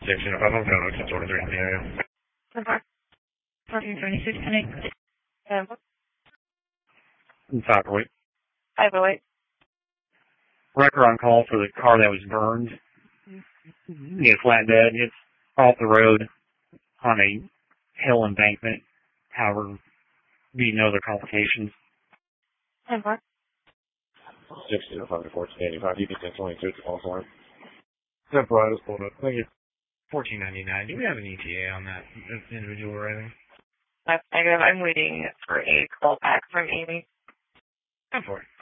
Section 5, I'm going to sort of in the area. 1426, In 508. 508. Record on call for the car that was burned. Near flatbed. It's off the road on a hill embankment. However, be no other complications. 10-4. 16 5 1485. You can take 22 to call for it. No problem. Just pulled up. Thank you. 1499. Do we have an ETA on that individual arriving? That's negative. I'm waiting for a call back from Amy. 10-4.